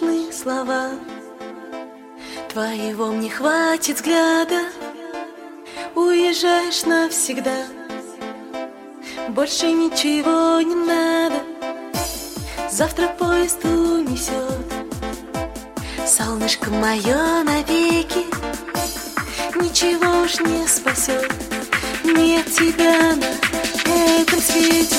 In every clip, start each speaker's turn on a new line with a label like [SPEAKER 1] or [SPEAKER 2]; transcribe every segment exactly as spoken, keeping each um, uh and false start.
[SPEAKER 1] нужны слова, твоего мне хватит взгляда. Уезжаешь навсегда, больше ничего не надо. Завтра поезд унесет солнышко мое навеки. Ничего уж не спасет, нет тебя на этом свете.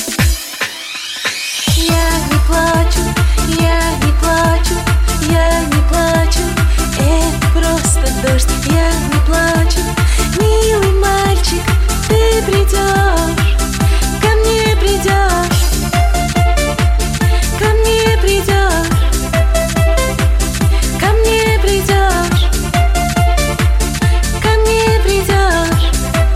[SPEAKER 1] Я не плачу, я не плачу, я не плачу. Это просто дождь, я не плачу. Милый мальчик, ты придешь, ко мне придешь, ко мне придешь, ко мне придешь, ко мне придешь.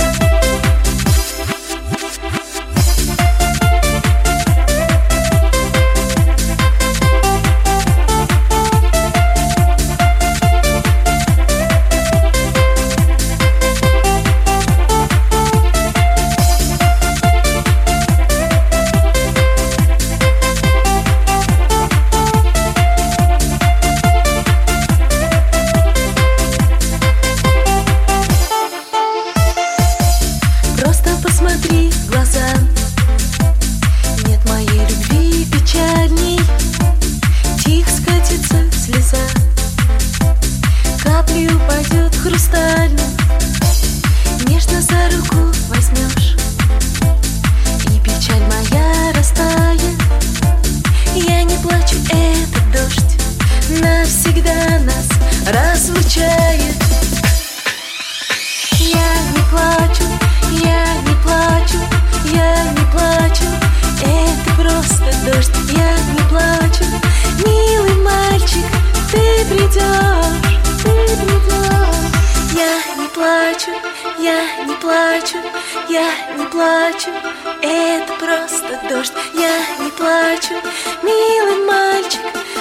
[SPEAKER 1] Посмотри в глаза, нет моей любви печальней. Тихо скатится слеза, каплей упадет хрустально. Нежно за руку возьмешь, и печаль моя растает. Я не плачу, этот дождь навсегда нас разлучает. Я не плачу, я не плачу, я не плачу. Это просто дождь, я не плачу. Милый мальчик, ты придешь, ты придешь. Я не плачу, я не плачу, я не плачу. Это просто дождь, я не плачу. Милый мальчик,